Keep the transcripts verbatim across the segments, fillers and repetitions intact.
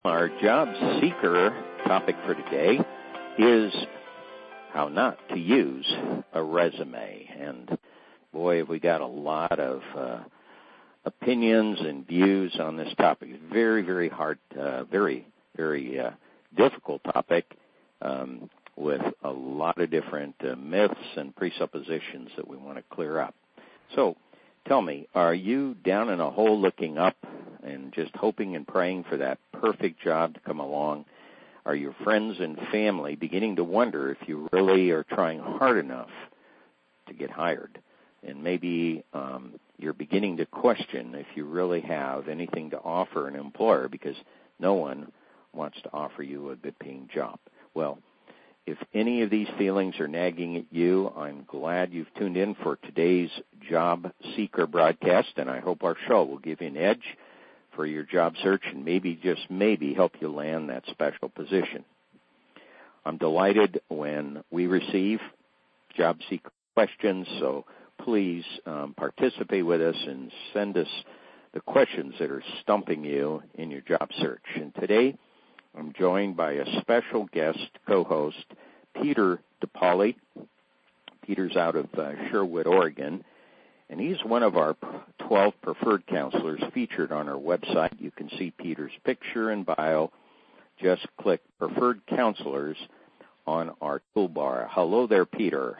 Our job seeker topic for today is how not to use a resume. And boy, have we got a lot of uh, opinions and views on this topic. It's very, very hard, uh, very, very uh, difficult topic um, with a lot of different uh, myths and presuppositions that we want to clear up. So tell me, are you down in a hole looking up and just hoping and praying for that perfect job to come along? Are your friends and family beginning to wonder if you really are trying hard enough to get hired? And maybe um, you're beginning to question if you really have anything to offer an employer because no one wants to offer you a good-paying job. Well, if any of these feelings are nagging at you, I'm glad you've tuned in for today's Job Seeker broadcast, and I hope our show will give you an edge for your job search and maybe, just maybe, help you land that special position. I'm delighted when we receive job seeker questions, so please um, participate with us and send us the questions that are stumping you in your job search. And today, I'm joined by a special guest co-host, Peter DePauli. Peter's out of uh, Sherwood, Oregon, and he's one of our twelve preferred counselors featured on our website. You can see Peter's picture and bio. Just click Preferred Counselors on our toolbar. Hello there, Peter.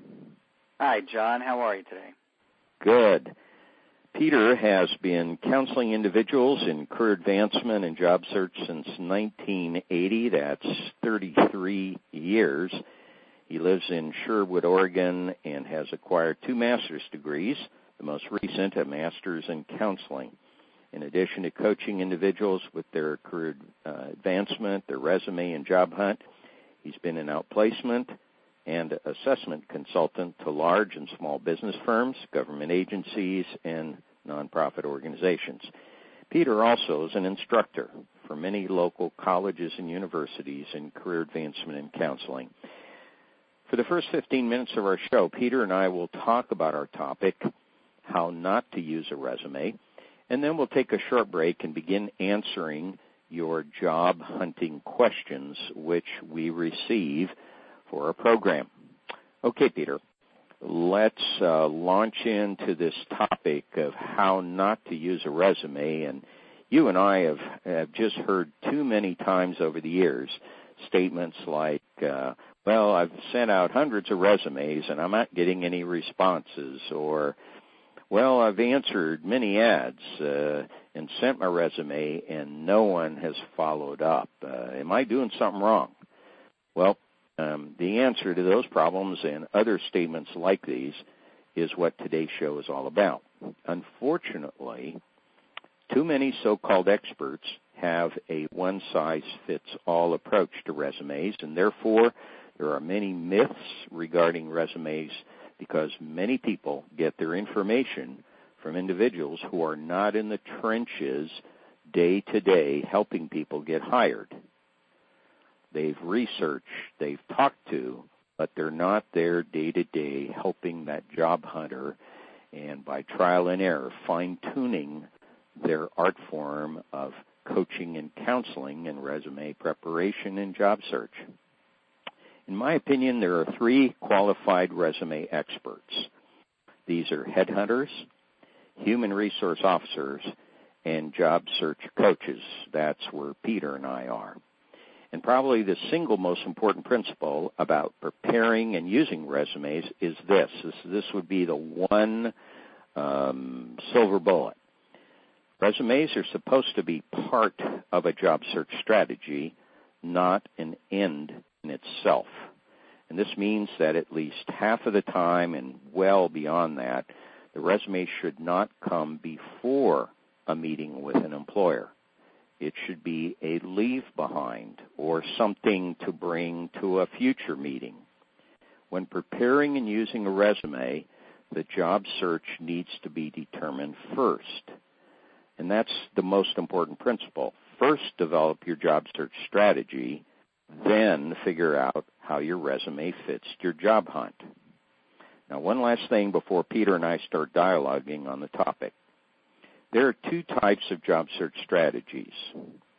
Hi, John. How are you today? Good. Peter has been counseling individuals in career advancement and job search since nineteen eighty. That's thirty-three years. He lives in Sherwood, Oregon, and has acquired two master's degrees, the most recent a master's in counseling. In addition to coaching individuals with their career uh, advancement, their resume, and job hunt, he's been an outplacement and assessment consultant to large and small business firms, government agencies, and nonprofit organizations. Peter also is an instructor for many local colleges and universities in career advancement and counseling. For the first fifteen minutes of our show, Peter and I will talk about our topic, how not to use a resume, and then we'll take a short break and begin answering your job hunting questions, which we receive for our program. Okay, Peter, let's uh, launch into this topic of how not to use a resume. And you and I have, have just heard too many times over the years statements like, uh, well, I've sent out hundreds of resumes and I'm not getting any responses, or, well, I've answered many ads uh, and sent my resume and no one has followed up. Uh, am I doing something wrong? Well, Um, the answer to those problems and other statements like these is what today's show is all about. Unfortunately, too many so-called experts have a one-size-fits-all approach to resumes, and therefore there are many myths regarding resumes because many people get their information from individuals who are not in the trenches day-to-day helping people get hired. They've researched, they've talked to, but they're not there day-to-day helping that job hunter and by trial and error fine-tuning their art form of coaching and counseling and resume preparation and job search. In my opinion, there are three qualified resume experts. These are headhunters, human resource officers, and job search coaches. That's where Peter and I are. And probably the single most important principle about preparing and using resumes is this. This, this would be the one um, silver bullet. Resumes are supposed to be part of a job search strategy, not an end in itself. And this means that at least half of the time and well beyond that, the resume should not come before a meeting with an employer. It should be a leave behind or something to bring to a future meeting. When preparing and using a resume, the job search needs to be determined first. And that's the most important principle. First, develop your job search strategy, then figure out how your resume fits your job hunt. Now, one last thing before Peter and I start dialoguing on the topic. There are two types of job search strategies.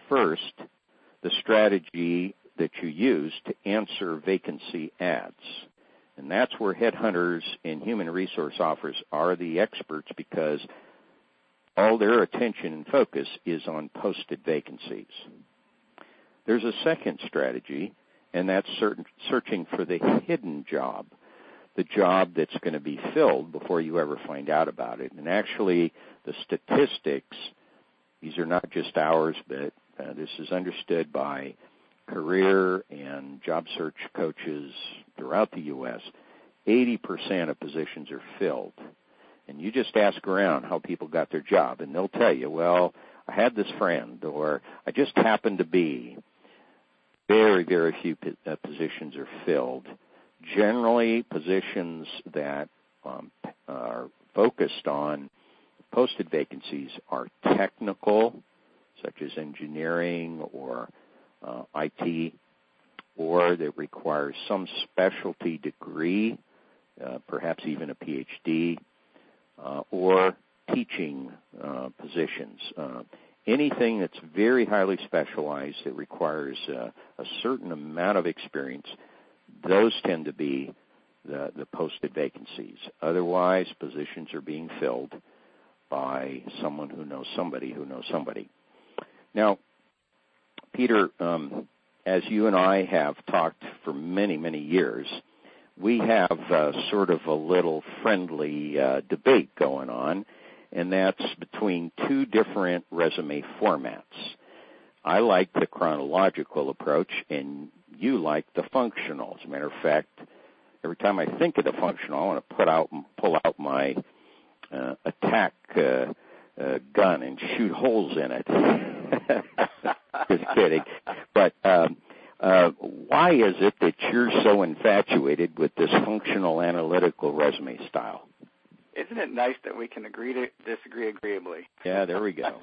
First, the strategy that you use to answer vacancy ads. And that's where headhunters and human resource officers are the experts, because all their attention and focus is on posted vacancies. There's a second strategy, and that's certain, searching for the hidden job, the job that's going to be filled before you ever find out about it. And actually, the statistics, these are not just ours, but uh, this is understood by career and job search coaches throughout the U S eighty percent of positions are filled. And you just ask around how people got their job, and they'll tell you, well, I had this friend, or I just happened to be. Very, very few uh, positions are filled. Generally, positions that um, are focused on posted vacancies are technical, such as engineering or uh, I T, or that requires some specialty degree, uh, perhaps even a P H D, uh, or teaching uh, positions. Uh, anything that's very highly specialized that requires uh, a certain amount of experience, those tend to be the, the posted vacancies. Otherwise, positions are being filled by someone who knows somebody who knows somebody. Now, Peter, um, as you and I have talked for many, many years, we have uh, sort of a little friendly uh, debate going on, and that's between two different resume formats. I like the chronological approach, and you like the functional. As a matter of fact, every time I think of the functional, I want to put out, pull out my uh, attack uh, uh, gun and shoot holes in it. Just kidding. But um, uh, why is it that you're so infatuated with this functional analytical resume style? Isn't it nice that we can agree to disagree agreeably? Yeah, there we go.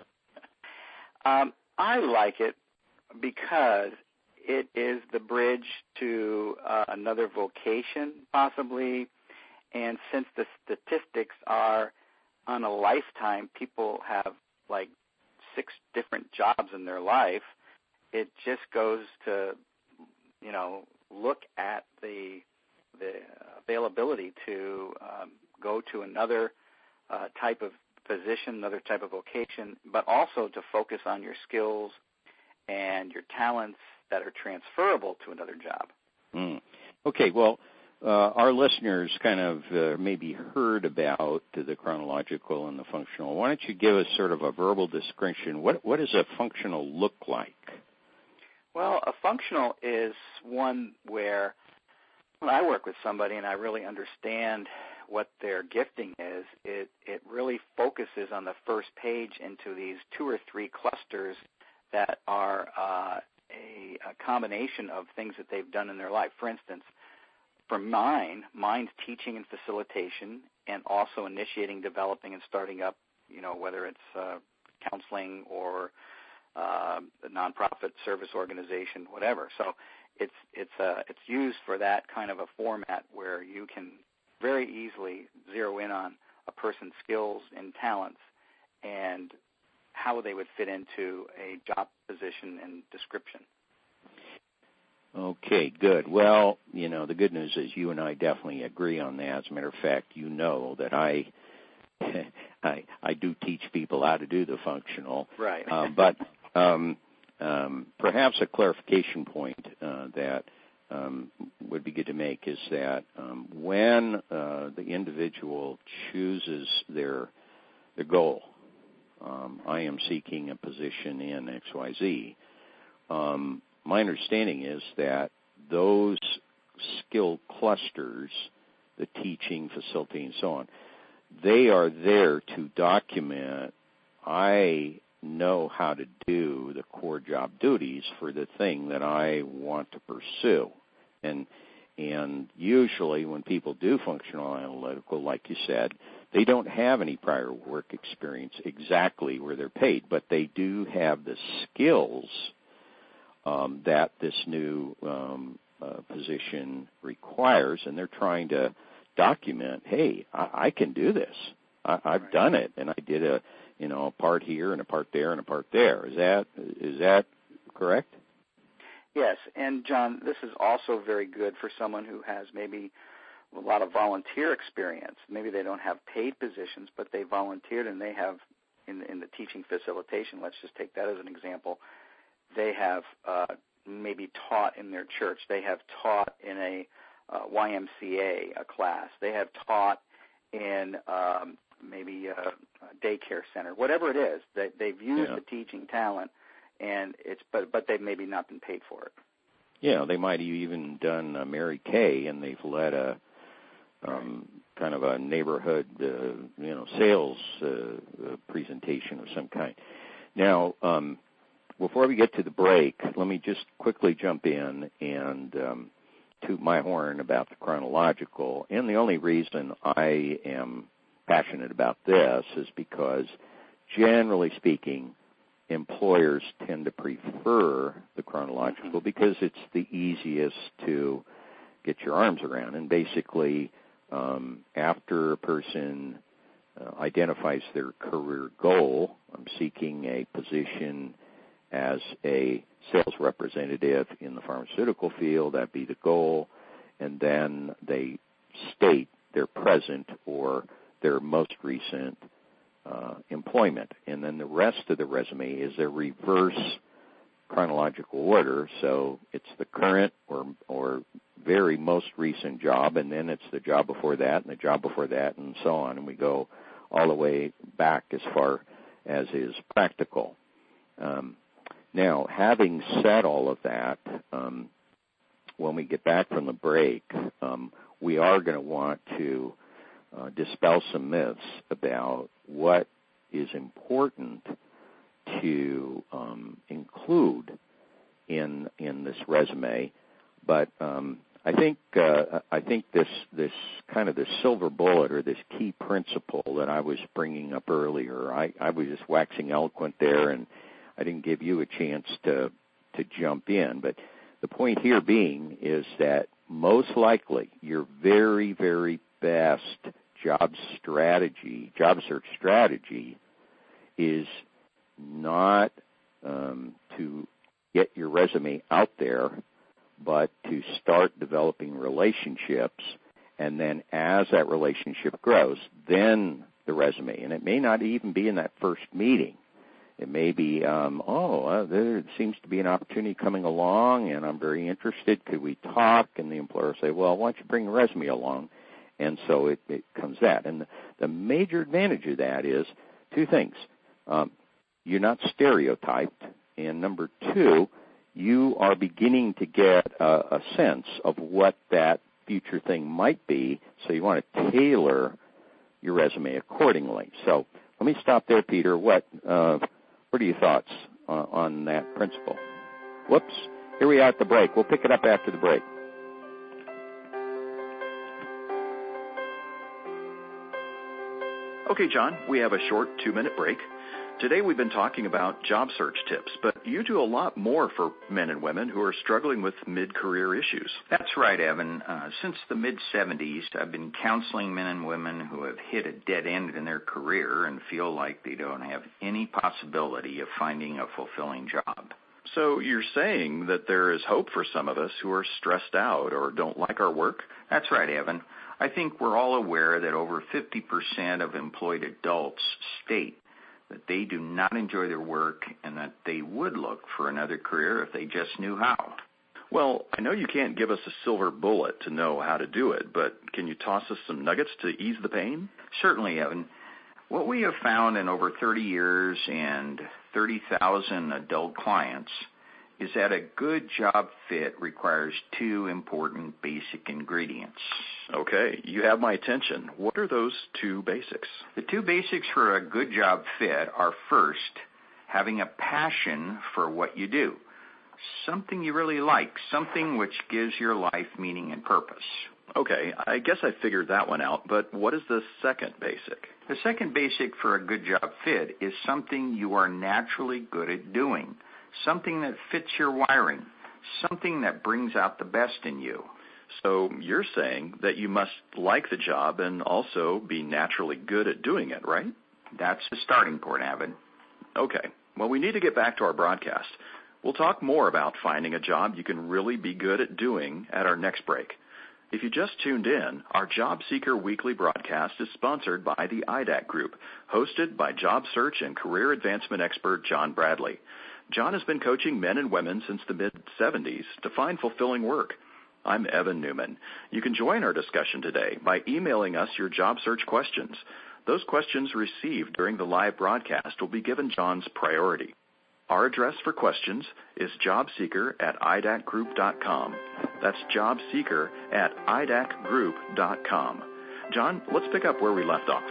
um, I like it because it is the bridge to uh, another vocation, possibly. And since the statistics are on a lifetime, people have like six different jobs in their life, it just goes to, you know, look at the the availability to um, go to another uh, type of position, another type of vocation, but also to focus on your skills and your talents that are transferable to another job. Mm. Okay, well, uh, our listeners kind of uh, maybe heard about the chronological and the functional. Why don't you give us sort of a verbal description? What what does a functional look like? Well, a functional is one where when I work with somebody and I really understand what their gifting is, it, it really focuses on the first page into these two or three clusters that are uh, a, a combination of things that they've done in their life. For instance, for mine, mine's teaching and facilitation, and also initiating, developing, and starting up, you know, whether it's uh, counseling or uh, a nonprofit service organization, whatever. So it's it's uh, it's used for that kind of a format where you can very easily zero in on a person's skills and talents and how they would fit into a job position and description. Okay, good. Well, you know, the good news is you and I definitely agree on that. As a matter of fact, you know that I I, I do teach people how to do the functional. Right. uh, but um, um, perhaps a clarification point uh, that um, would be good to make is that um, when uh, the individual chooses their their goal, um, I am seeking a position in X Y Z, um, my understanding is that those skill clusters, the teaching, facility, and so on, they are there to document, I know how to do the core job duties for the thing that I want to pursue. And and usually when people do functional analytical, like you said, they don't have any prior work experience exactly where they're paid, but they do have the skills um, that this new um, uh, position requires, and they're trying to document, hey, I, I can do this. I, I've right. done it, and I did a you know, a part here and a part there and a part there. Is that is that correct? Yes, and John, this is also very good for someone who has maybe a lot of volunteer experience. Maybe they don't have paid positions, but they volunteered and they have, in, in the teaching facilitation, let's just take that as an example, they have uh, maybe taught in their church. They have taught in a uh, Y M C A a class. They have taught in um, maybe a, a daycare center, whatever it is. They, they've used yeah. the teaching talent, and it's but but they've maybe not been paid for it. Yeah, they might have even done uh, Mary Kay, and they've led a um, kind of a neighborhood, uh, you know, sales uh, uh, presentation of some kind. Now, um, before we get to the break, let me just quickly jump in and um, toot my horn about the chronological. And the only reason I am passionate about this is because, generally speaking, employers tend to prefer the chronological because it's the easiest to get your arms around. And basically, um, after a person uh, identifies their career goal, I'm seeking a position as a sales representative in the pharmaceutical field, that'd be the goal, and then they state their present or their most recent uh, employment. And then the rest of the resume is a reverse chronological order, so it's the current or or very most recent job, and then it's the job before that and the job before that and so on, and we go all the way back as far as is practical. Um, now, having said all of that, um, when we get back from the break, um, we are going to want to uh, dispel some myths about what is important to um, include in in this resume. But um, I think uh, I think this this kind of this silver bullet or this key principle that I was bringing up earlier, I, I was just waxing eloquent there, and I didn't give you a chance to to jump in. But the point here being is that most likely your very, very best job strategy, job search strategy, is not um, to get your resume out there, but to start developing relationships, and then as that relationship grows, then the resume. And it may not even be in that first meeting. It may be, um, oh, uh, there seems to be an opportunity coming along, and I'm very interested. Could we talk? And the employer will say, well, why don't you bring a resume along? And so it, it comes that. And the, the major advantage of that is two things. Um, you're not stereotyped, and number two, you are beginning to get a, a sense of what that future thing might be, so you want to tailor your resume accordingly. So let me stop there, Peter. What uh, what are your thoughts on, on that principle? Whoops, here we are at the break. We'll pick it up after the break. Okay, John, we have a short two-minute break. Today we've been talking about job search tips, but you do a lot more for men and women who are struggling with mid-career issues. That's right, Evan. Uh, since the mid-seventies, I've been counseling men and women who have hit a dead end in their career and feel like they don't have any possibility of finding a fulfilling job. So you're saying that there is hope for some of us who are stressed out or don't like our work? That's right, Evan. I think we're all aware that over fifty percent of employed adults state that they do not enjoy their work and that they would look for another career if they just knew how. Well, I know you can't give us a silver bullet to know how to do it, but can you toss us some nuggets to ease the pain? Certainly, Evan. What we have found in over thirty years and thirty thousand adult clients is that a good job fit requires two important basic ingredients. Okay, you have my attention. What are those two basics? The two basics for a good job fit are, first, having a passion for what you do, something you really like, something which gives your life meaning and purpose. Okay, I guess I figured that one out, but what is the second basic? The second basic for a good job fit is something you are naturally good at doing, something that fits your wiring, something that brings out the best in you. So you're saying that you must like the job and also be naturally good at doing it, right? That's the starting point, Avid. Okay. Well, we need to get back to our broadcast. We'll talk more about finding a job you can really be good at doing at our next break. If you just tuned in, our Job Seeker Weekly broadcast is sponsored by the I D A C Group, hosted by job search and career advancement expert John Bradley. John has been coaching men and women since the mid seventies to find fulfilling work. I'm Evan Newman. You can join our discussion today by emailing us your job search questions. Those questions received during the live broadcast will be given John's priority. Our address for questions is jobseeker at I D A C group dot com. That's jobseeker at I D A C group dot com. John, let's pick up where we left off.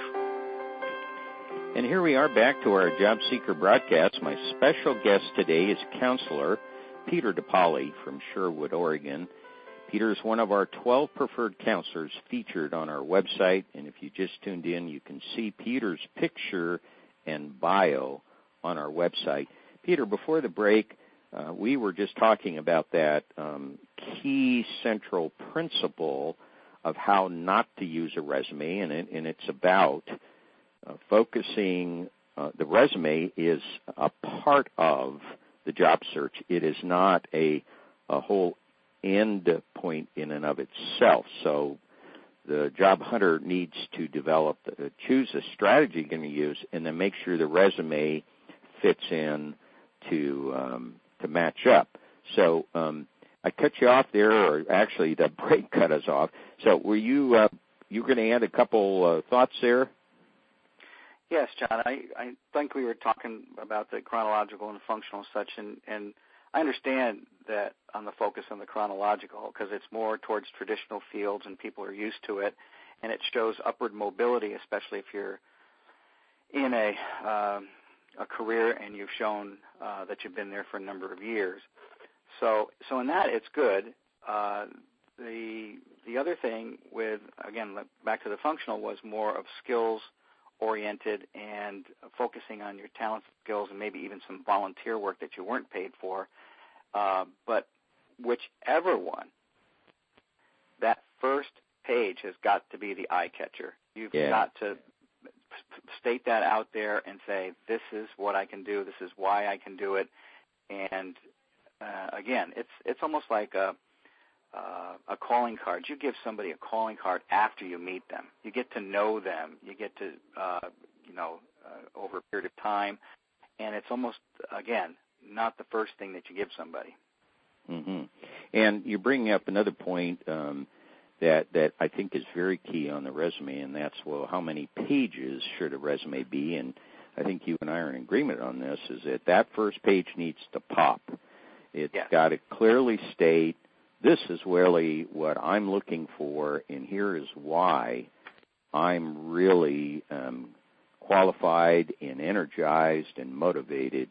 And here we are back to our Job Seeker broadcast. My special guest today is counselor Peter DePaoli from Sherwood, Oregon. Peter is one of our twelve preferred counselors featured on our website, and if you just tuned in, you can see Peter's picture and bio on our website. Peter, before the break, uh, we were just talking about that um, key central principle of how not to use a resume, and, it, and it's about uh, focusing. Uh, the resume is a part of the job search. It is not a, a whole end point in and of itself. So the job hunter needs to develop, uh, choose a strategy you're going to use, and then make sure the resume fits in to um, to match up. So um, I cut you off there, or actually the break cut us off. So were you uh, you going to add a couple uh, thoughts there? Yes, John. I, I think we were talking about the chronological and functional such, and, and I understand that on the focus on the chronological because it's more towards traditional fields and people are used to it, and it shows upward mobility, especially if you're in a uh, a career and you've shown uh, that you've been there for a number of years. So, so in that, it's good. Uh, the the other thing with, again, back to the functional, was more of skills oriented and focusing on your talents, skills, and maybe even some volunteer work that you weren't paid for. Uh, but whichever one, that first page has got to be the eye catcher. You've yeah. got to state that out there and say, this is what I can do, this is why I can do it. And uh, again, it's it's almost like a uh, a calling card. You give somebody a calling card after you meet them. You get to know them. You get to, uh, you know, uh, over a period of time. And it's almost, again, not the first thing that you give somebody. Mm-hmm. And you're bringing up another point um, that, that I think is very key on the resume, and that's, well, how many pages should a resume be? And I think you and I are in agreement on this, is that that first page needs to pop. It's yes. got to clearly state, this is really what I'm looking for, and here is why I'm really um, qualified and energized and motivated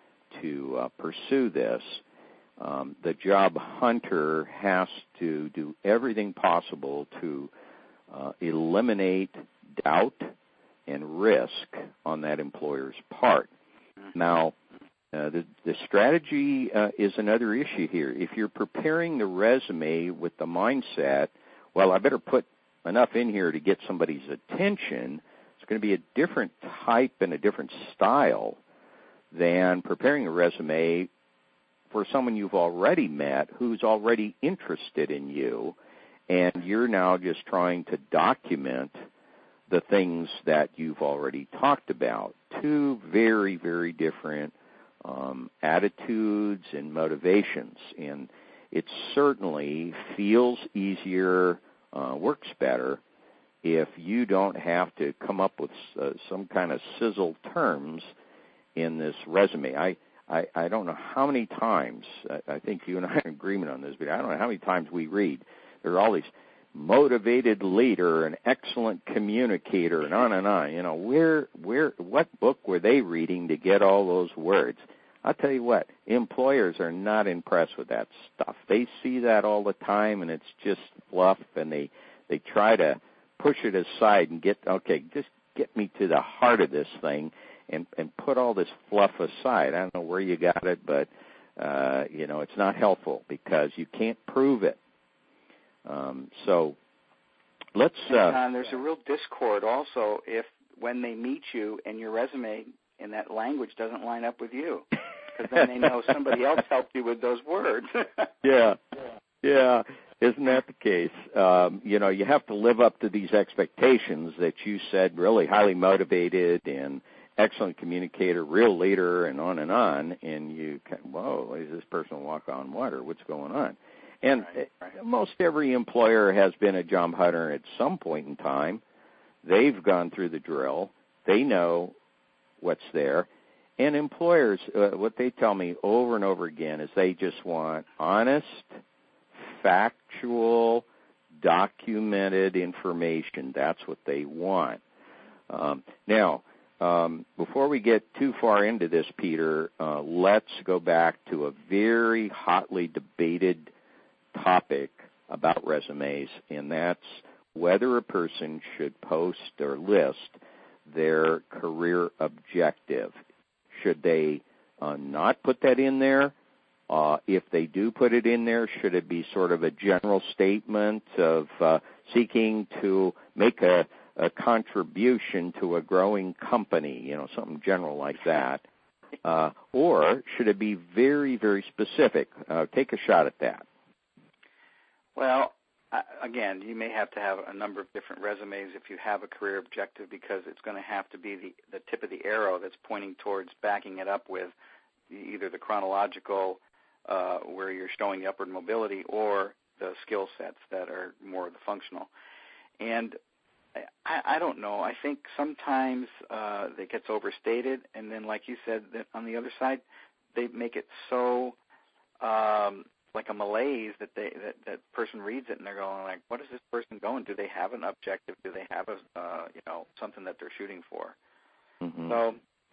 to uh, pursue this. Um, the job hunter has to do everything possible to uh, eliminate doubt and risk on that employer's part. Now, uh, the, the strategy uh, is another issue here. If you're preparing the resume with the mindset, well, I better put enough in here to get somebody's attention, it's going to be a different type and a different style than preparing a resume for someone you've already met who's already interested in you, and you're now just trying to document the things that you've already talked about. Two very, very different um, attitudes and motivations, and it certainly feels easier, uh, works better, if you don't have to come up with uh, some kind of sizzle terms in this resume. I, I, I don't know how many times, I, I think you and I are in agreement on this, but I don't know how many times we read, there are all these motivated leader, an excellent communicator, and on and on. You know, where, where, what book were they reading to get all those words? I'll tell you what, employers are not impressed with that stuff. They see that all the time, and it's just fluff, and they, they try to push it aside and get, okay, just get me to the heart of this thing and, and put all this fluff aside. I don't know where you got it, but, uh, you know, it's not helpful because you can't prove it. Um, so let's... Uh, and there's a real discord also if when they meet you and your resume in that language doesn't line up with you, because then they know somebody else helped you with those words. yeah, yeah. Isn't that the case? Um, you know, you have to live up to these expectations that you said, really highly motivated and excellent communicator, real leader, and on and on, and you kind of, whoa, is this person walk on water? What's going on? And right, right. most every employer has been a job hunter at some point in time. They've gone through the drill. They know what's there. And employers, uh, what they tell me over and over again is they just want honest, factual, documented information. That's what they want. Um, now, um, before we get too far into this, Peter, uh, let's go back to a very hotly debated topic about resumes, and that's whether a person should post or list their career objective. Should they uh, not put that in there? Uh, if they do put it in there, should it be sort of a general statement of uh, seeking to make a, a contribution to a growing company, you know, something general like that? Uh, or should it be very, very specific? Uh, take a shot at that. Well, uh, again, you may have to have a number of different resumes if you have a career objective, because it's going to have to be the, the tip of the arrow that's pointing towards backing it up with either the chronological, uh, where you're showing the upward mobility, or the skill sets that are more of the functional. And I, I don't know. I think sometimes uh, it gets overstated, and then, like you said, that on the other side, they make it so um, like a malaise that they that that person reads it and they're going like, "What is this person going? Do they have an objective? Do they have a uh, you know something that they're shooting for?" Mm-hmm. So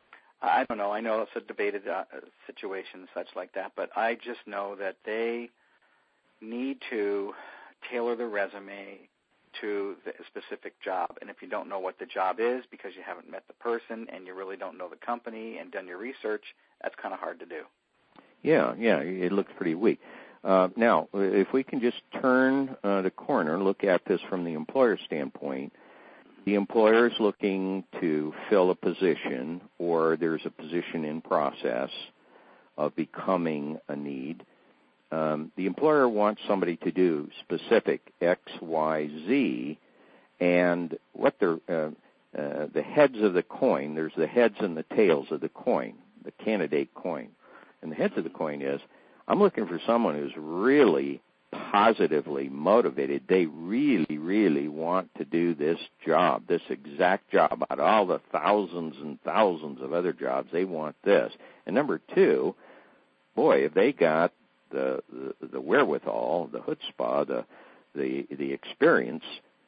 I don't know. I know it's a debated uh, situation and such like that, but I just know that they need to tailor the resume to the specific job. And if you don't know what the job is because you haven't met the person and you really don't know the company and done your research, that's kind of hard to do. Yeah, yeah, it looks pretty weak. Uh, now, if we can just turn uh, the corner, look at this from the employer standpoint, the employer is looking to fill a position, or there's a position in process of becoming a need. Um, the employer wants somebody to do specific X, Y, Z, and what they're, uh, uh, the heads of the coin, there's the heads and the tails of the coin, the candidate coin. And the heads of the coin is, I'm looking for someone who's really positively motivated. They really, really want to do this job, this exact job. Out of all the thousands and thousands of other jobs, they want this. And number two, boy, if they got the the, the wherewithal, the chutzpah, the the the experience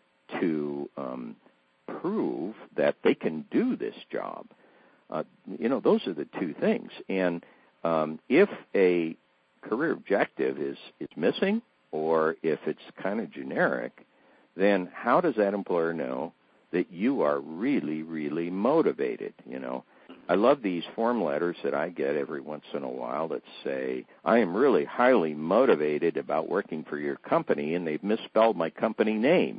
to um, prove that they can do this job. Uh, you know, those are the two things. And um, if a career objective is is missing, or if it's kind of generic, then how does that employer know that you are really, really motivated? You know, I love these form letters that I get every once in a while that say, I am really highly motivated about working for your company, and they've misspelled my company name.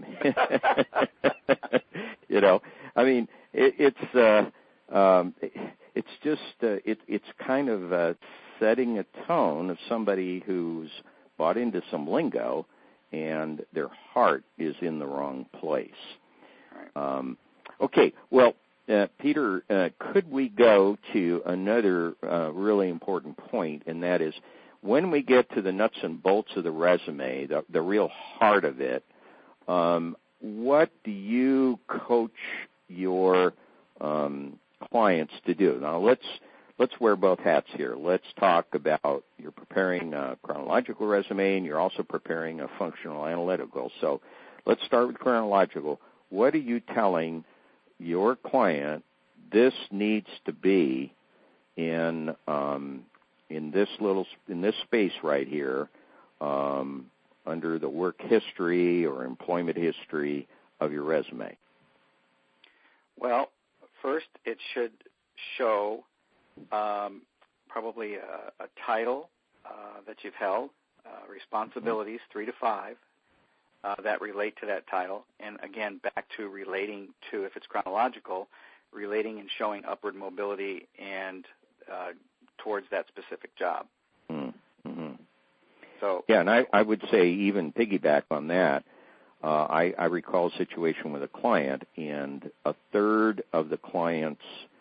You know, I mean, it, it's uh, um, it's just uh, it, it's kind of uh, setting a tone of somebody who's bought into some lingo and their heart is in the wrong place. Right. Um, okay, well, uh, Peter, uh, could we go to another uh, really important point, and that is when we get to the nuts and bolts of the resume, the, the real heart of it, um, what do you coach your um, clients to do? Now, let's Let's wear both hats here. Let's talk about you're preparing a chronological resume and you're also preparing a functional analytical. So let's start with chronological. What are you telling your client this needs to be in um, in this little in this space right here um, under the work history or employment history of your resume? Well, first it should show Um, probably a, a title uh, that you've held, uh, responsibilities, three to five, uh, that relate to that title. And again, back to relating to, if it's chronological, relating and showing upward mobility and uh, towards that specific job. Mm-hmm. So yeah, and I, I would say even piggyback on that. Uh, I, I recall a situation with a client, and a third of the client's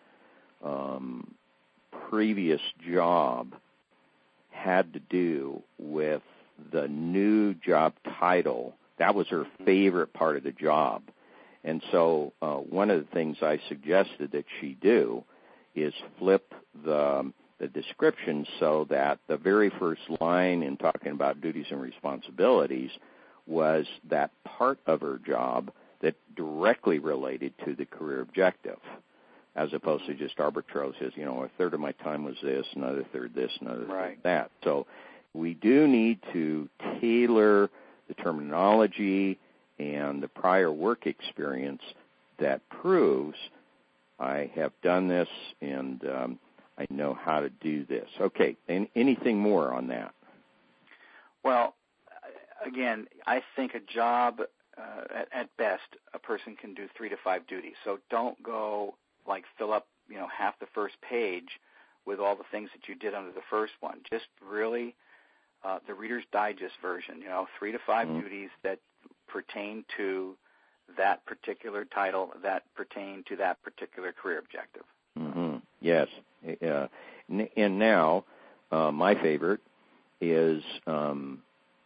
um, previous job had to do with the new job title. That was her favorite part of the job. And so uh, one of the things I suggested that she do is flip the, the description so that the very first line in talking about duties and responsibilities was that part of her job that directly related to the career objective, as opposed to just arbitrarily says, you know, a third of my time was this, another third this, another right. third that. So we do need to tailor the terminology and the prior work experience that proves I have done this and um, I know how to do this. Okay, and anything more on that? Well, again, I think a job, uh, at, at best, a person can do three to five duties. So don't go, like, fill up, you know, half the first page with all the things that you did under the first one. Just really uh, the Reader's Digest version, you know, three to five mm-hmm. duties that pertain to that particular title, that pertain to that particular career objective. Mm-hmm. Yes. Uh, and now, uh, my favorite is um,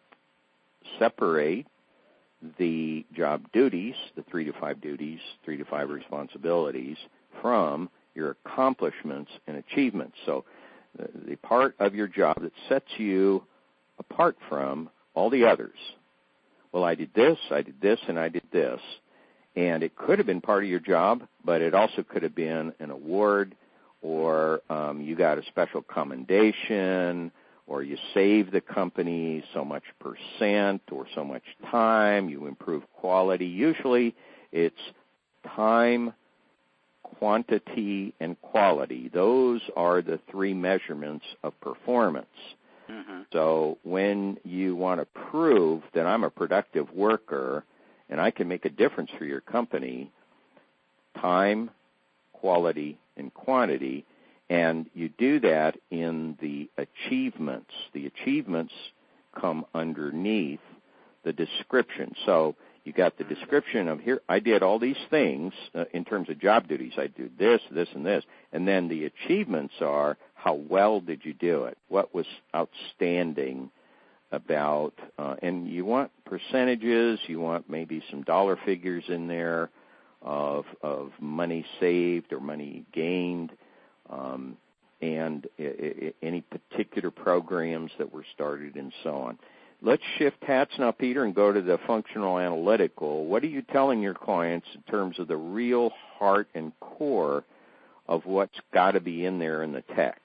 separate the job duties, the three to five duties, three to five responsibilities, from your accomplishments and achievements. So the, the part of your job that sets you apart from all the others. Well, I did this, I did this, and I did this. And it could have been part of your job, but it also could have been an award, or um, you got a special commendation, or you saved the company so much percent or so much time, you improve quality. Usually it's time, quantity, and quality. Those are the three measurements of performance. Mm-hmm. So when you want to prove that I'm a productive worker and I can make a difference for your company, time, quality, and quantity, and you do that in the achievements. The achievements come underneath the description. So you got the description of, here, I did all these things uh, in terms of job duties. I did this, this, and this. And then the achievements are, how well did you do it? What was outstanding about, uh, and you want percentages, you want maybe some dollar figures in there of, of money saved or money gained. Um, and I- I- any particular programs that were started and so on. Let's shift hats now, Peter, and go to the functional analytical. What are you telling your clients in terms of the real heart and core of what's got to be in there in the text?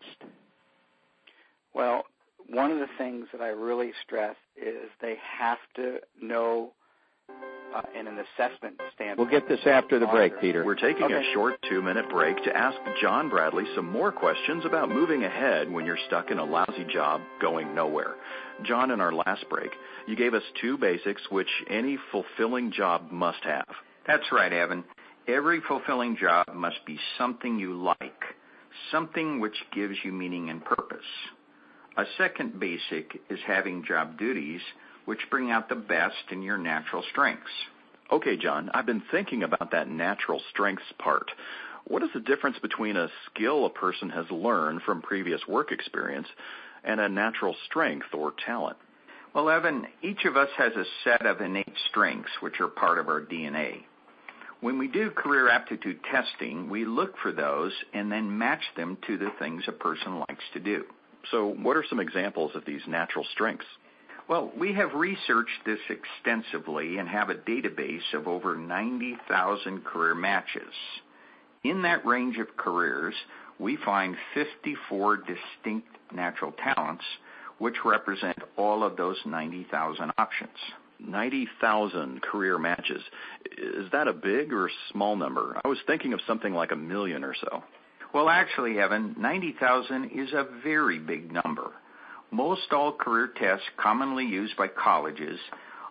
Well, one of the things that I really stress is they have to know Uh, in an assessment standpoint. We'll get this after the break, Peter. We're taking okay. a short two-minute break to ask John Bradley some more questions about moving ahead when you're stuck in a lousy job going nowhere. John, in our last break, you gave us two basics which any fulfilling job must have. That's right, Evan. Every fulfilling job must be something you like, something which gives you meaning and purpose. A second basic is having job duties which bring out the best in your natural strengths. Okay, John, I've been thinking about that natural strengths part. What is the difference between a skill a person has learned from previous work experience and a natural strength or talent? Well, Evan, each of us has a set of innate strengths which are part of our D N A. When we do career aptitude testing, we look for those and then match them to the things a person likes to do. So what are some examples of these natural strengths? Well, we have researched this extensively and have a database of over ninety thousand career matches. In that range of careers, we find fifty-four distinct natural talents, which represent all of those ninety thousand options. ninety thousand career matches. Is that a big or small number? I was thinking of something like a million or so. Well, actually, Evan, ninety thousand is a very big number. Most all career tests commonly used by colleges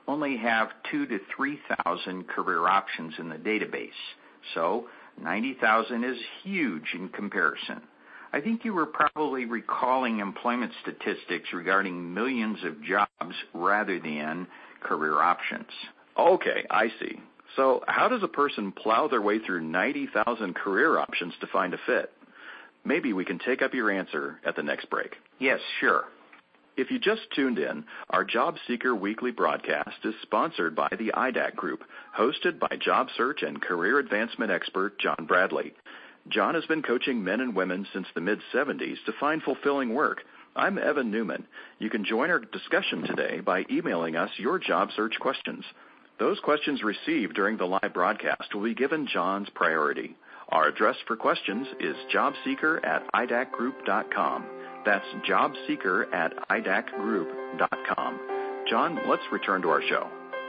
only have two to three thousand career options in the database. So ninety thousand is huge in comparison. I think you were probably recalling employment statistics regarding millions of jobs rather than career options. Okay, I see. So how does a person plow their way through ninety thousand career options to find a fit? Maybe we can take up your answer at the next break. Yes, sure. If you just tuned in, our Job Seeker Weekly broadcast is sponsored by the I D A C Group, hosted by job search and career advancement expert John Bradley. John has been coaching men and women since the mid seventies to find fulfilling work. I'm Evan Newman. You can join our discussion today by emailing us your job search questions. Those questions received during the live broadcast will be given John's priority. Our address for questions is jobseeker at I D A C group dot com. That's jobseeker at I D A C group dot com. John, let's return to our show.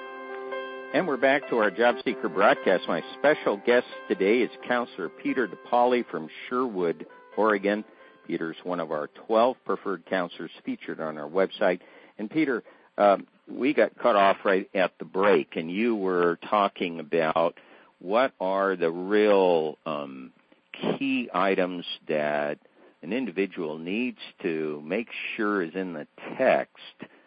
And we're back to our Job Seeker broadcast. My special guest today is Counselor Peter DePauli from Sherwood, Oregon. Peter's one of our twelve preferred counselors featured on our website. And Peter, um, we got cut off right at the break, and you were talking about what are the real um, key items that an individual needs to make sure is in the text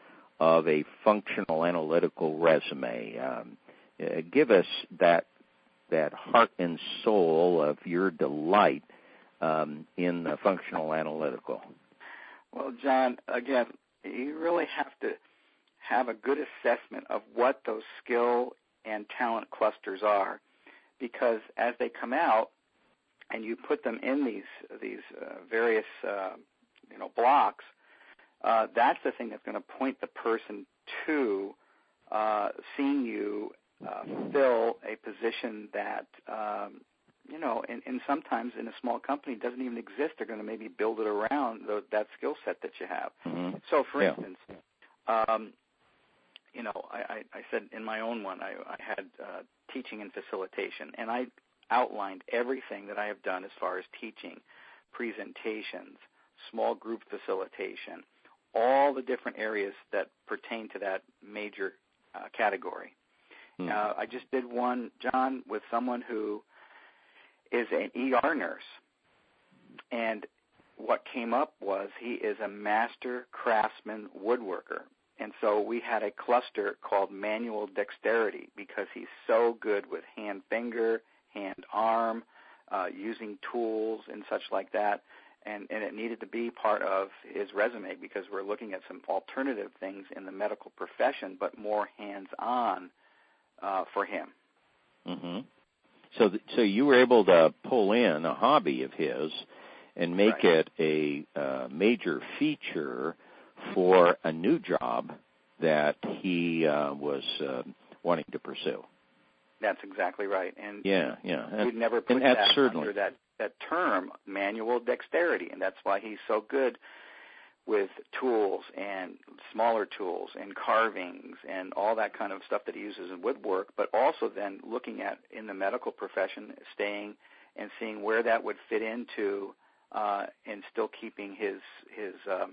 of a functional analytical resume. Um, uh, give us that that heart and soul of your delight um, in the functional analytical. Well, John, again, you really have to have a good assessment of what those skill and talent clusters are, because as they come out and you put them in these these uh, various uh, you know blocks, uh, that's the thing that's going to point the person to uh, seeing you uh, fill a position that um, you know, and, and sometimes in a small company doesn't even exist. They're going to maybe build it around the, that skill set that you have. Mm-hmm. So, for yeah. instance, um, you know, I, I, I said in my own one, I, I had uh, teaching and facilitation, and I outlined everything that I have done as far as teaching, presentations, small group facilitation, all the different areas that pertain to that major uh, category. Mm. Uh, I just did one, John, with someone who is an E R nurse, and what came up was he is a master craftsman woodworker. And so we had a cluster called manual dexterity because he's so good with hand finger, hand arm, uh, using tools and such like that. And, and it needed to be part of his resume because we're looking at some alternative things in the medical profession, but more hands-on uh, for him. Mm-hmm. So, th- so you were able to pull in a hobby of his and make right. it a uh, major feature for a new job that he uh, was uh, wanting to pursue. That's exactly right. And yeah, yeah, and, we've never put that certainly. under that, that term, manual dexterity, and that's why he's so good with tools and smaller tools and carvings and all that kind of stuff that he uses in woodwork, but also then looking at in the medical profession, staying and seeing where that would fit into uh, and still keeping his his um,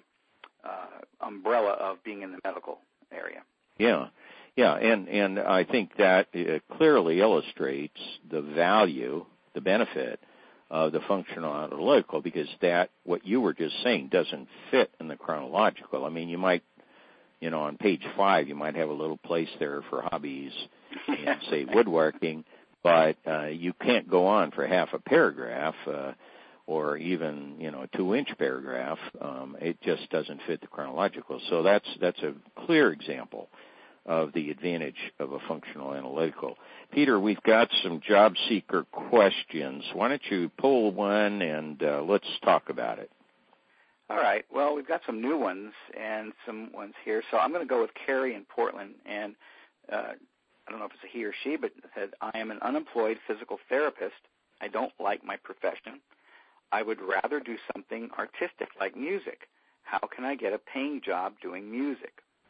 uh, umbrella of being in the medical area. Yeah, yeah, and, and I think that it clearly illustrates the value, the benefit of the functional analytical, because that, what you were just saying, doesn't fit in the chronological. I mean, you might, you know, on page five, you might have a little place there for hobbies and, say, woodworking, but uh, you can't go on for half a paragraph uh, or even, you know, a two-inch paragraph. Um, it just doesn't fit the chronological. So that's that's a clear example of the advantage of a functional analytical. Peter, we've got some job seeker questions. Why don't you pull one and uh, let's talk about it. All right. Well, we've got some new ones and some ones here. So I'm going to go with Carrie in Portland. And uh, I don't know if it's a he or she, but it said, I am an unemployed physical therapist. I don't like my profession. I would rather do something artistic like music. How can I get a paying job doing music?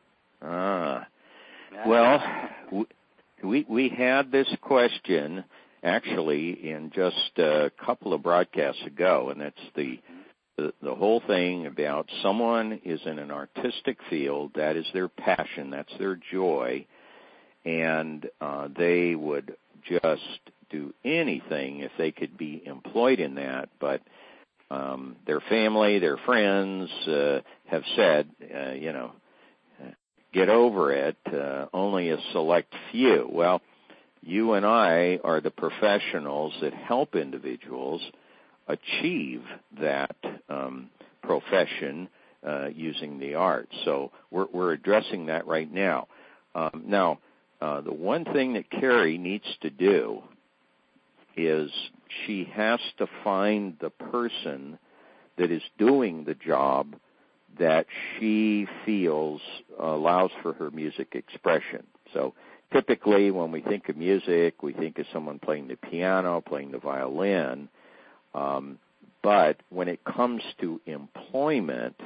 Ah. Well, we we had this question actually in just a couple of broadcasts ago, and that's the, the the whole thing about someone is in an artistic field, that is their passion, that's their joy, and uh, they would just do anything if they could be employed in that, but um, their family, their friends uh, have said, uh, you know, get over it, uh, only a select few. Well, you and I are the professionals that help individuals achieve that um, profession uh, using the arts. So we're, we're addressing that right now. Um, now, uh, the one thing that Carrie needs to do is she has to find the person that is doing the job that she feels allows for her music expression. So typically when we think of music, we think of someone playing the piano, playing the violin. Um, but when it comes to employment,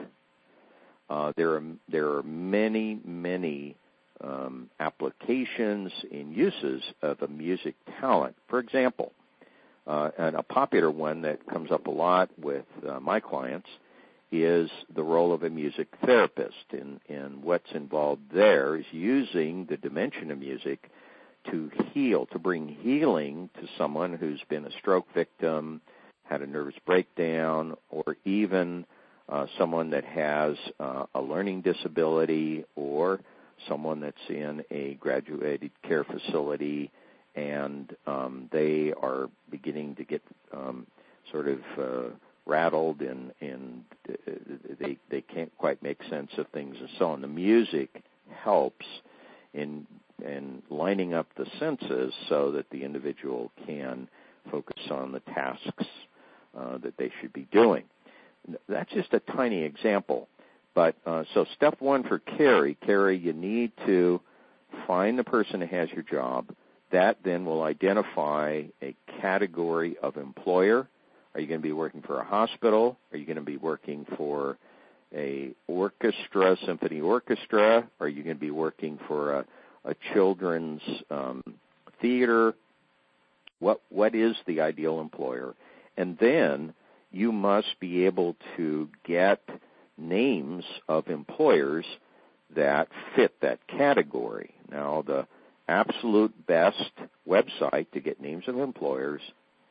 uh, there are there are many, many um, applications and uses of a music talent. For example, uh, and a popular one that comes up a lot with uh, my clients is the role of a music therapist. And, and what's involved there is using the dimension of music to heal, to bring healing to someone who's been a stroke victim, had a nervous breakdown, or even uh, someone that has uh, a learning disability, or someone that's in a graduated care facility and um, they are beginning to get um, sort of uh, rattled and, and they they can't quite make sense of things and so on. The music helps in in lining up the senses so that the individual can focus on the tasks uh, that they should be doing. That's just a tiny example. But uh, so step one for Carrie, Carrie, you need to find the person that has your job. That then will identify a category of employer. Are you going to be working for a hospital? Are you going to be working for a orchestra, symphony orchestra? Are you going to be working for a, a children's um, theater? What what is the ideal employer? And then you must be able to get names of employers that fit that category. Now, the absolute best website to get names of employers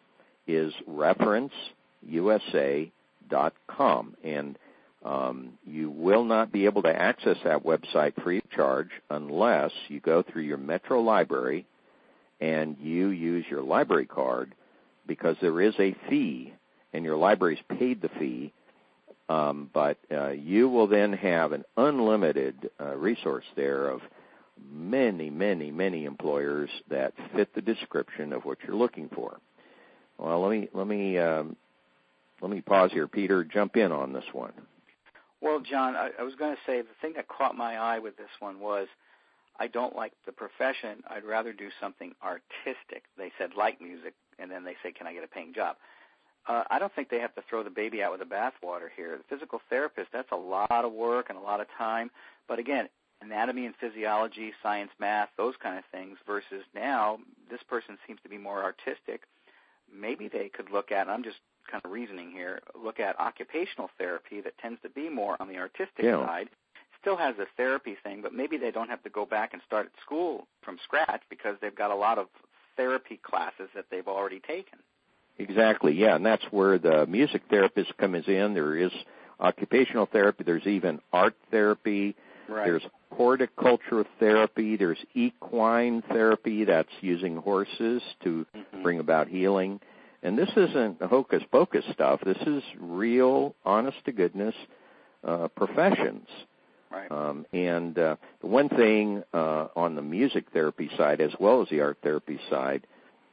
is reference U S A dot com, and um, you will not be able to access that website free of charge unless you go through your Metro library and you use your library card, because there is a fee, and your library's paid the fee, um, but uh, you will then have an unlimited uh, resource there of many, many, many employers that fit the description of what you're looking for. Well, let me let me um, let me pause here, Peter. Jump in on this one. Well, John, I, I was going to say the thing that caught my eye with this one was I don't like the profession. I'd rather do something artistic. They said like music, and then they say, can I get a paying job? Uh, I don't think they have to throw the baby out with the bathwater here. The physical therapist, that's a lot of work and a lot of time. But again, anatomy and physiology, science, math, those kind of things, versus now this person seems to be more artistic. Maybe they could look at, and I'm just kind of reasoning here, look at occupational therapy that tends to be more on the artistic yeah. side. Still has a therapy thing, but maybe they don't have to go back and start at school from scratch because they've got a lot of therapy classes that they've already taken. Exactly, yeah, and that's where the music therapist comes in. There is occupational therapy. There's even art therapy. Right. There's horticulture therapy. There's equine therapy. That's using horses to mm-hmm. bring about healing. And this isn't hocus pocus stuff. This is real, honest-to-goodness uh, professions. Right. Um, and uh, the one thing uh, on the music therapy side, as well as the art therapy side,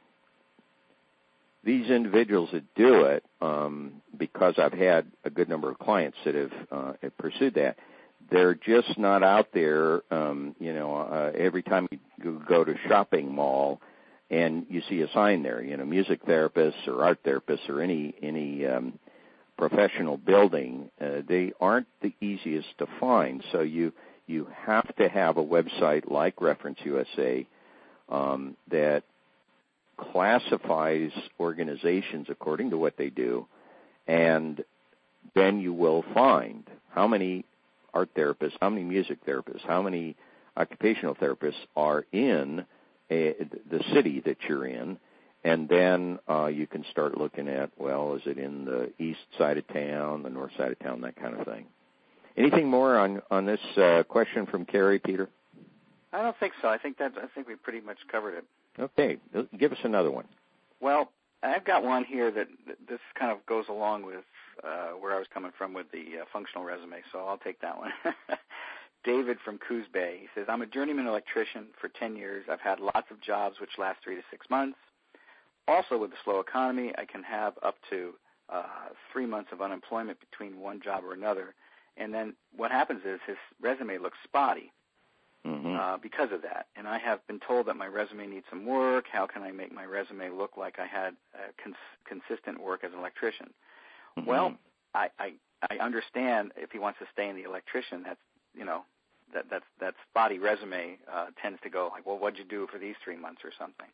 these individuals that do it, um, because I've had a good number of clients that have, uh, have pursued that, they're just not out there, um, you know, uh, every time you go to a shopping mall and you see a sign there, you know, music therapists or art therapists or any any um, professional building, uh, they aren't the easiest to find. So you you have to have a website like Reference U S A um, that classifies organizations according to what they do, and then you will find how many art therapists, how many music therapists, how many occupational therapists are in a, the city that you're in, and then uh, you can start looking at, well, is it in the east side of town, the north side of town, that kind of thing. Anything more on, on this uh, question from Carrie, Peter? I don't think so. I think that I think we pretty much covered it. Okay, give us another one. Well, I've got one here that, that this kind of goes along with uh, where I was coming from with the uh, functional resume, so I'll take that one. David from Coos Bay. He says, I'm a journeyman electrician for ten years. I've had lots of jobs which last three to six months. Also, with the slow economy, I can have up to uh, three months of unemployment between one job or another. And then what happens is his resume looks spotty. Mm-hmm. Uh, because of that. And I have been told that my resume needs some work. How can I make my resume look like I had uh, cons- consistent work as an electrician? Mm-hmm. Well, I, I I understand if he wants to stay in the electrician, that's, you know, that that's, that spotty resume uh, tends to go like, well, what'd you do for these three months or something?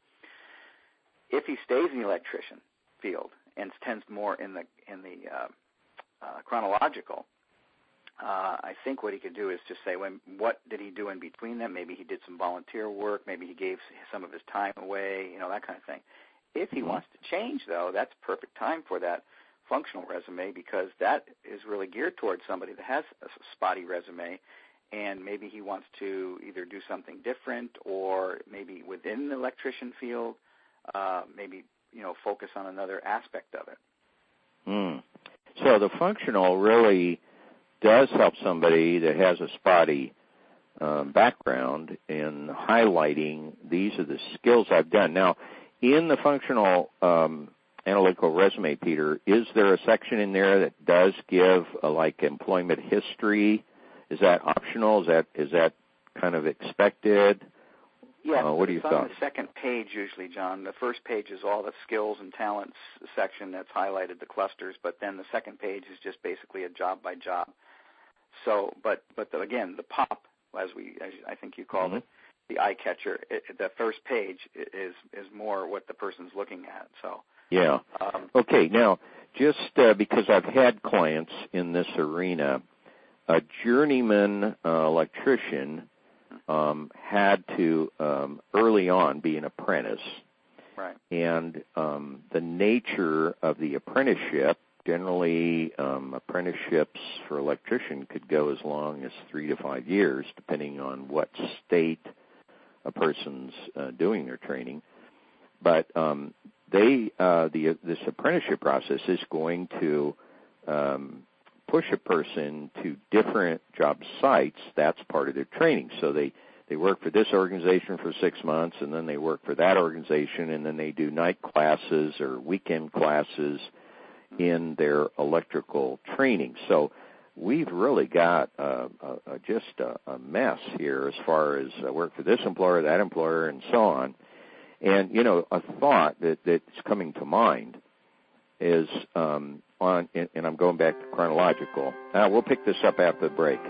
If he stays in the electrician field and tends more in the in the uh, uh, chronological, Uh, I think what he could do is just say, when, what did he do in between them? Maybe he did some volunteer work. Maybe he gave some of his time away, you know, that kind of thing. If he mm-hmm. wants to change, though, that's perfect time for that functional resume, because that is really geared towards somebody that has a spotty resume, and maybe he wants to either do something different or maybe within the electrician field, uh, maybe, you know, focus on another aspect of it. Mm. So the functional really does help somebody that has a spotty um, background in highlighting these are the skills I've done. Now, in the functional um, analytical resume, Peter, is there a section in there that does give a, like employment history? Is that optional? Is that is that kind of expected? Yes, uh, what do you it's thought? on the second page usually, John. The first page is all the skills and talents section that's highlighted the clusters, but then the second page is just basically a job by job. So, but but the, again, the pop, as we, as I think you called mm-hmm. it, the eye catcher. It, the first page is is more what the person's looking at. So yeah. Um, okay. Now, just uh, because I've had clients in this arena, a journeyman uh, electrician um, had to um, early on be an apprentice, right? And um, the nature of the apprenticeship. Generally, um, apprenticeships for electrician could go as long as three to five years, depending on what state a person's uh, doing their training. But um, they, uh, the this apprenticeship process is going to um, push a person to different job sites. That's part of their training. So they, they work for this organization for six months, and then they work for that organization, and then they do night classes or weekend classes in their electrical training. So we've really got uh, a, a, just a, a mess here as far as uh, work for this employer, that employer, and so on. And, you know, a thought that, that's coming to mind is um, on, and, and I'm going back to chronological. Uh, we'll pick this up after the break.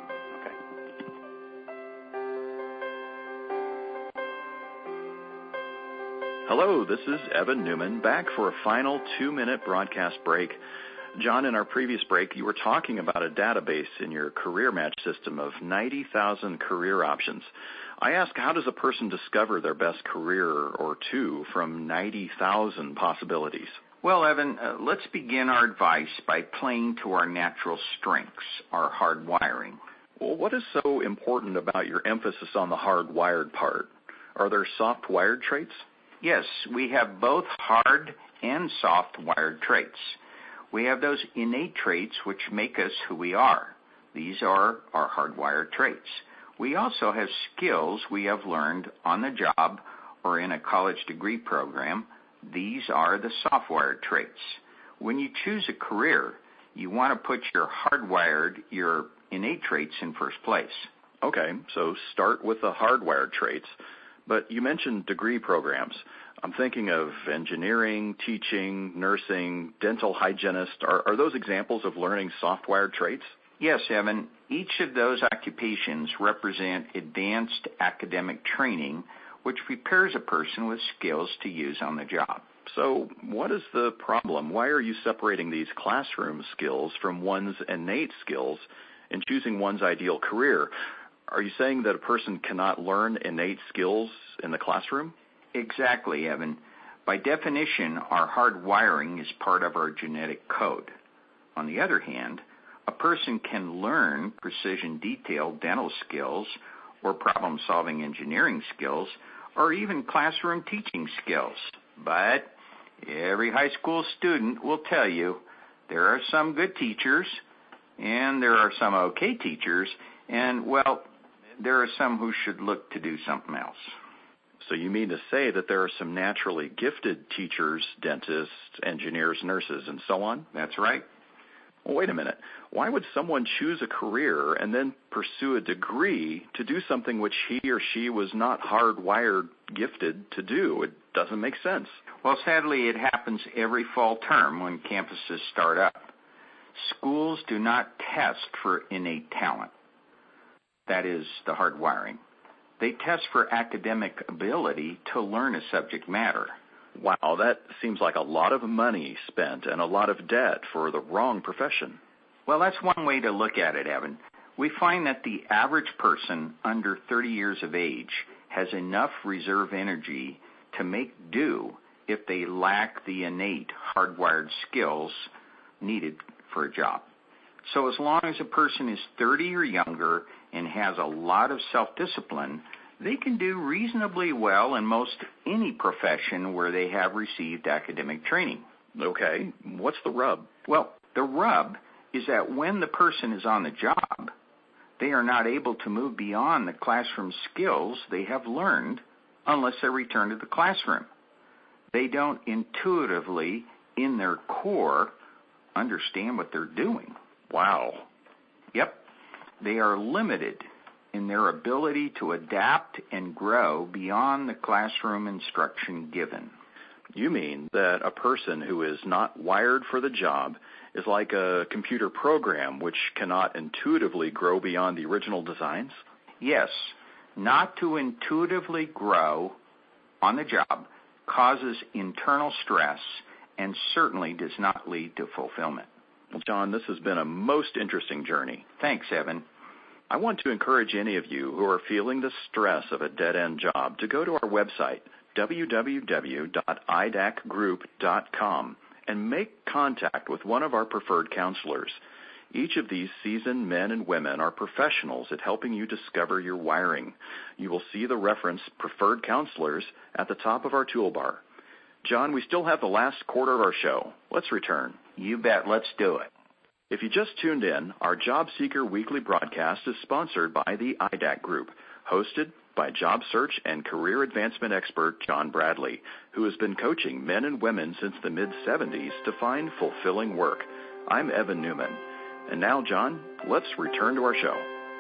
Hello, this is Evan Newman, back for a final two-minute broadcast break. John, in our previous break, you were talking about a database in your career match system of ninety thousand career options. I asked, how does a person discover their best career or two from ninety thousand possibilities? Well, Evan, uh, let's begin our advice by playing to our natural strengths, our hard wiring. Well, what is so important about your emphasis on the hardwired part? Are there soft-wired traits? Yes, we have both hard and soft-wired traits. We have those innate traits which make us who we are. These are our hardwired traits. We also have skills we have learned on the job or in a college degree program. These are the soft-wired traits. When you choose a career, you want to put your hardwired, your innate traits in first place. Okay, so start with the hardwired traits. But you mentioned degree programs. I'm thinking of engineering, teaching, nursing, dental hygienist. Are, are those examples of learning soft-wired traits? Yes, Evan. Each of those occupations represent advanced academic training, which prepares a person with skills to use on the job. So what is the problem? Why are you separating these classroom skills from one's innate skills and choosing one's ideal career? Are you saying that a person cannot learn innate skills in the classroom? Exactly, Evan. By definition, our hard wiring is part of our genetic code. On the other hand, a person can learn precision detail dental skills or problem-solving engineering skills or even classroom teaching skills. But every high school student will tell you there are some good teachers and there are some okay teachers, and, well, there are some who should look to do something else. So you mean to say that there are some naturally gifted teachers, dentists, engineers, nurses, and so on? That's right. Well, wait a minute. Why would someone choose a career and then pursue a degree to do something which he or she was not hardwired gifted to do? It doesn't make sense. Well, sadly, it happens every fall term when campuses start up. Schools do not test for innate talent. That is, the hard wiring. They test for academic ability to learn a subject matter. Wow, that seems like a lot of money spent and a lot of debt for the wrong profession. Well, that's one way to look at it, Evan. We find that the average person under thirty years of age has enough reserve energy to make do if they lack the innate hardwired skills needed for a job. So as long as a person is thirty or younger and has a lot of self-discipline, they can do reasonably well in most any profession where they have received academic training. Okay, what's the rub? Well, the rub is that when the person is on the job, they are not able to move beyond the classroom skills they have learned unless they return to the classroom. They don't intuitively, in their core, understand what they're doing. Wow. Yep. They are limited in their ability to adapt and grow beyond the classroom instruction given. You mean that a person who is not wired for the job is like a computer program which cannot intuitively grow beyond the original designs? Yes. Not to intuitively grow on the job causes internal stress and certainly does not lead to fulfillment. Well, John, this has been a most interesting journey. Thanks, Evan. I want to encourage any of you who are feeling the stress of a dead-end job to go to our website, w w w dot i d a c group dot com, and make contact with one of our preferred counselors. Each of these seasoned men and women are professionals at helping you discover your wiring. You will see the reference Preferred Counselors at the top of our toolbar. John, we still have the last quarter of our show. Let's return. You bet. Let's do it. If you just tuned in, our Job Seeker Weekly broadcast is sponsored by the I D A C Group, hosted by job search and career advancement expert John Bradley, who has been coaching men and women since the mid seventies to find fulfilling work. I'm Evan Newman. And now, John, let's return to our show.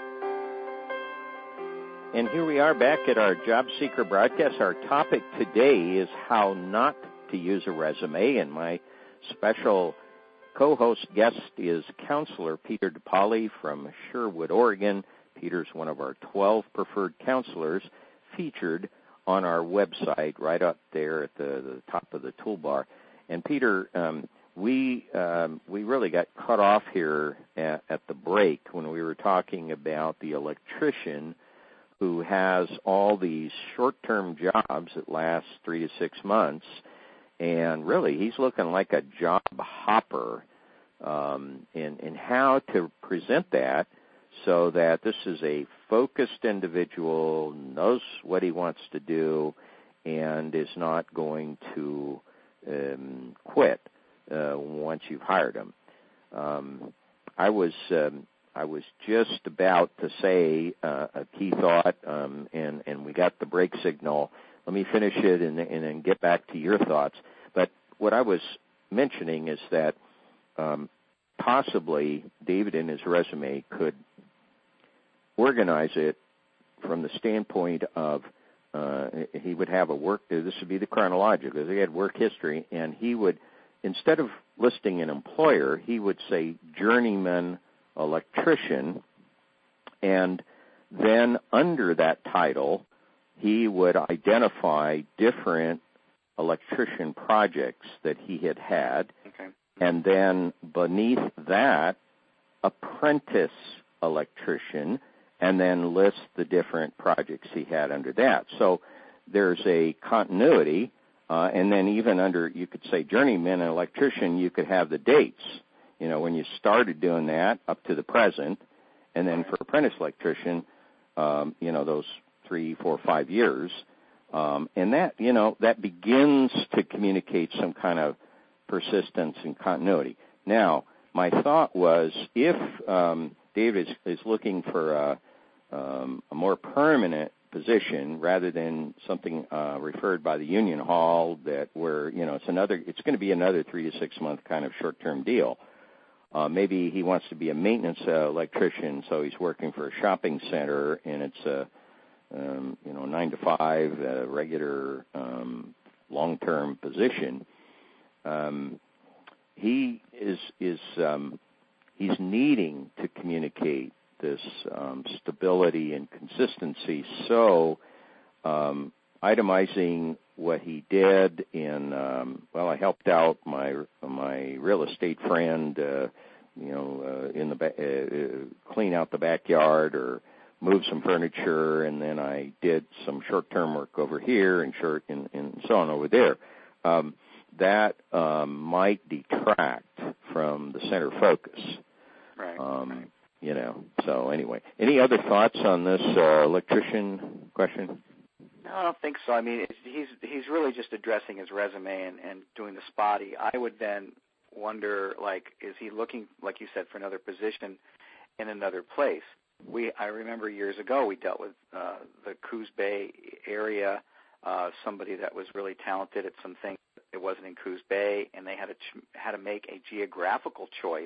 And here we are back at our Job Seeker broadcast. Our topic today is how not to use a resume, and my special co-host guest is Counselor Peter DePauli from Sherwood, Oregon. Peter's one of our twelve preferred counselors featured on our website right up there at the, the top of the toolbar. And Peter, um, we um, we really got cut off here at, at the break when we were talking about the electrician who has all these short-term jobs that last three to six months, and really he's looking like a job hopper, um, in, in how to present that so that this is a focused individual, knows what he wants to do, and is not going to um, quit uh, once you've hired him. Um, I was um, I was just about to say uh, a key thought, um, and, and we got the break signal. Let me finish it and, and then get back to your thoughts. But what I was mentioning is that um, possibly David in his resume could organize it from the standpoint of uh, he would have a work, this would be the chronological, he had work history, and he would, instead of listing an employer, he would say journeyman electrician, and then under that title, he would identify different electrician projects that he had had, okay. And then beneath that, apprentice electrician, and then list the different projects he had under that. So there's a continuity, uh, and then even under, you could say, journeyman and electrician, you could have the dates, you know, when you started doing that up to the present, and then for apprentice electrician, um, you know, those three, four, five years. Um, and that, you know, that begins to communicate some kind of persistence and continuity. Now, my thought was if um, David is, is looking for a, um, a more permanent position rather than something uh, referred by the union hall that where, you know, it's another, it's going to be another three to six month kind of short-term deal. Uh, maybe he wants to be a maintenance uh, electrician, so he's working for a shopping center, and it's a, um, you know, nine to five, uh, regular um, long-term position. Um, he is is um, he's needing to communicate this um, stability and consistency. So, um, itemizing what he did in, um, well, I helped out my my real estate friend, uh, you know, uh, in the ba- uh, clean out the backyard or move some furniture, and then I did some short-term work over here and short and, and so on over there. Um, that um, might detract from the center focus. Right. Um, right. You know. So anyway, any other thoughts on this uh, electrician question? No, I don't think so. I mean, it's, he's he's really just addressing his resume and, and doing the spotty. I would then wonder, like, is he looking, like you said, for another position in another place? We I remember years ago we dealt with uh, the Coos Bay area, uh, somebody that was really talented at some things. It wasn't in Coos Bay, and they had to ch- had to make a geographical choice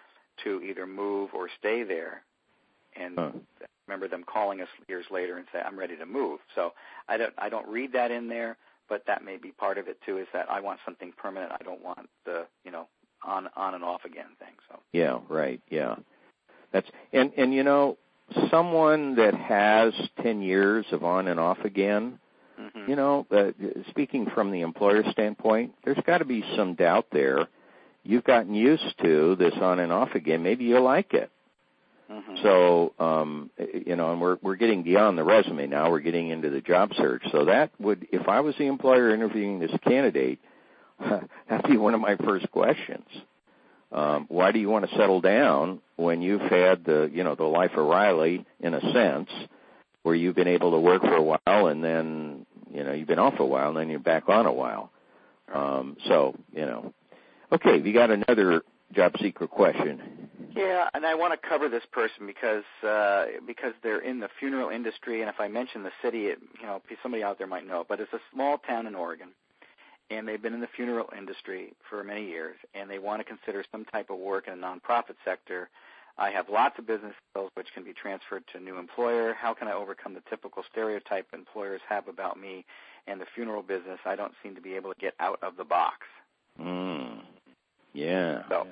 to either move or stay there. And huh. I remember them calling us years later and say, "I'm ready to move." So I don't I don't read that in there, but that may be part of it too. Is that I want something permanent. I don't want the you know on on and off again thing. So yeah, right, yeah. That's and and you know, someone that has ten years of on and off again, mm-hmm. you know, uh, speaking from the employer standpoint, there's got to be some doubt there. You've gotten used to this on and off again. Maybe you like it. Mm-hmm. So, um, you know, and we're we're getting beyond the resume now. We're getting into the job search. So that would, if I was the employer interviewing this candidate, that'd be one of my first questions. Um, why do you want to settle down when you've had the, you know, the life of Riley in a sense, where you've been able to work for a while and then, you know, you've been off a while and then you're back on a while. Um, so, you know, okay, we got another job seeker question. Yeah, and I want to cover this person because uh, because they're in the funeral industry, and if I mention the city, it, you know, somebody out there might know. But it's a small town in Oregon, and they've been in the funeral industry for many years, and they want to consider some type of work in a nonprofit sector. I have lots of business skills which can be transferred to a new employer. How can I overcome the typical stereotype employers have about me and the funeral business? I don't seem to be able to get out of the box. Mm. Yeah. So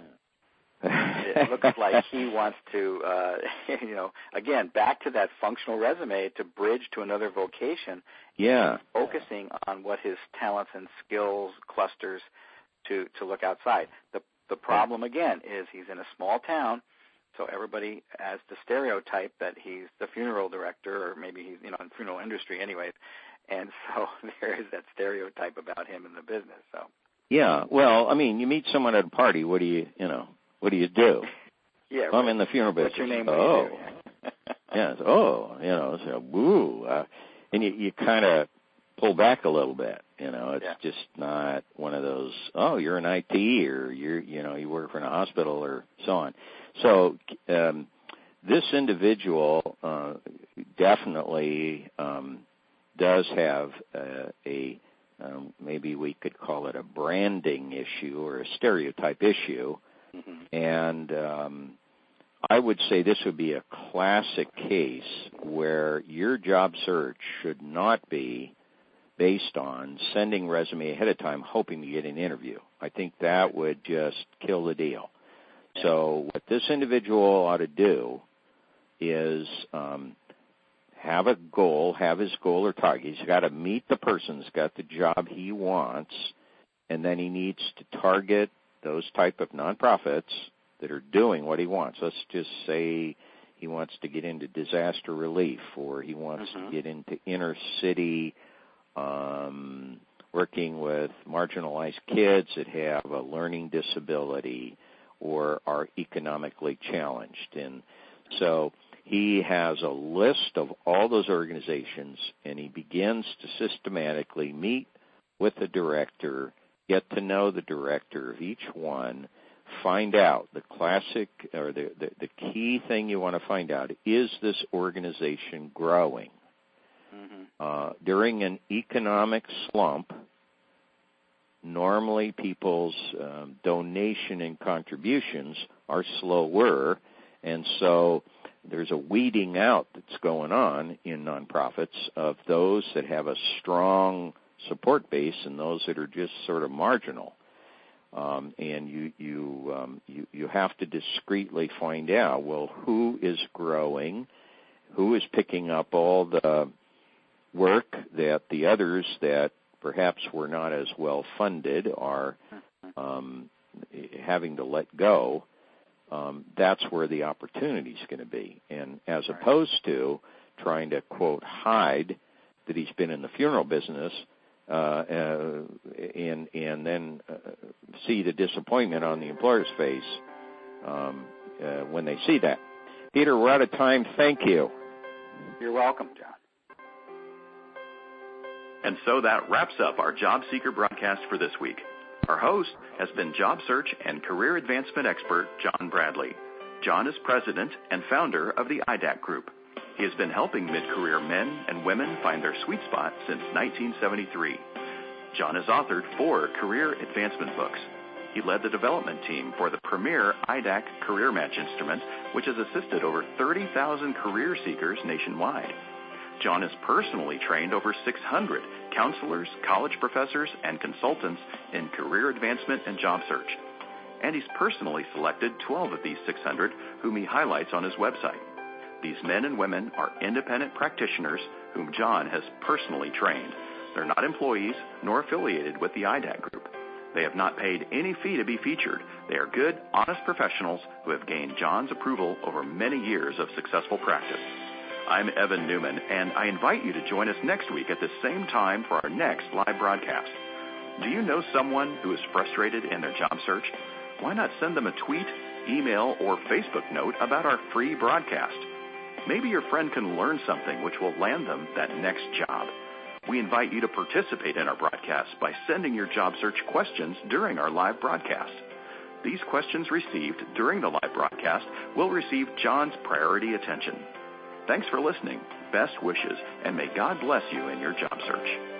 it looks like he wants to, uh, you know, again, back to that functional resume to bridge to another vocation. Yeah. Focusing on what his talents and skills clusters to, to look outside. The the problem, again, is he's in a small town, so everybody has the stereotype that he's the funeral director, or maybe he's, you know, in the funeral industry anyways. And so there is that stereotype about him in the business, so. Yeah, well, I mean, you meet someone at a party, what do you, you know, what do you do? Yeah, well, I'm in the funeral business. What's your name? Oh, you yeah. Oh, you know, so woo, uh, and you you kind of pull back a little bit. You know, it's yeah. just not one of those. Oh, you're in I T, or you're, you know, you work for a hospital, or so on. So um, this individual uh, definitely um, does have uh, a. Um, maybe we could call it a branding issue or a stereotype issue. Mm-hmm. And um, I would say this would be a classic case where your job search should not be based on sending resume ahead of time hoping to get an interview. I think that would just kill the deal. Yeah. So what this individual ought to do is um, have a goal, have his goal or target. He's got to meet the person who's got the job he wants, and then he needs to target those type of nonprofits that are doing what he wants. Let's just say he wants to get into disaster relief, or he wants mm-hmm. to get into inner city, um, working with marginalized kids that have a learning disability or are economically challenged. And so he has a list of all those organizations, and he begins to systematically meet with the director, get to know the director of each one, find out the classic or the, the, the key thing you want to find out, is this organization growing? Mm-hmm. Uh, during an economic slump, normally people's um, donation and contributions are slower, and so there's a weeding out that's going on in nonprofits of those that have a strong support base and those that are just sort of marginal. Um, and you you, um, you you have to discreetly find out, well, who is growing, who is picking up all the work that the others that perhaps were not as well funded are um, having to let go. Um, that's where the opportunity is going to be. And as opposed to trying to, quote, hide that he's been in the funeral business uh, uh, and, and then uh, see the disappointment on the employer's face um, uh, when they see that. Peter, we're out of time. Thank you. You're welcome, John. And so that wraps up our Job Seeker broadcast for this week. Our host has been job search and career advancement expert John Bradley. John is president and founder of the I D A C Group. He has been helping mid-career men and women find their sweet spot since nineteen seventy-three. John has authored four career advancement books. He led the development team for the premier I D A C Career Match instrument, which has assisted over thirty thousand career seekers nationwide. John has personally trained over six hundred counselors, college professors, and consultants in career advancement and job search. And he's personally selected twelve of these six hundred, whom he highlights on his website. These men and women are independent practitioners whom John has personally trained. They're not employees nor affiliated with the I D A C Group. They have not paid any fee to be featured. They are good, honest professionals who have gained John's approval over many years of successful practice. I'm Evan Newman, and I invite you to join us next week at the same time for our next live broadcast. Do you know someone who is frustrated in their job search? Why not send them a tweet, email, or Facebook note about our free broadcast? Maybe your friend can learn something which will land them that next job. We invite you to participate in our broadcast by sending your job search questions during our live broadcast. These questions received during the live broadcast will receive John's priority attention. Thanks for listening. Best wishes, and may God bless you in your job search.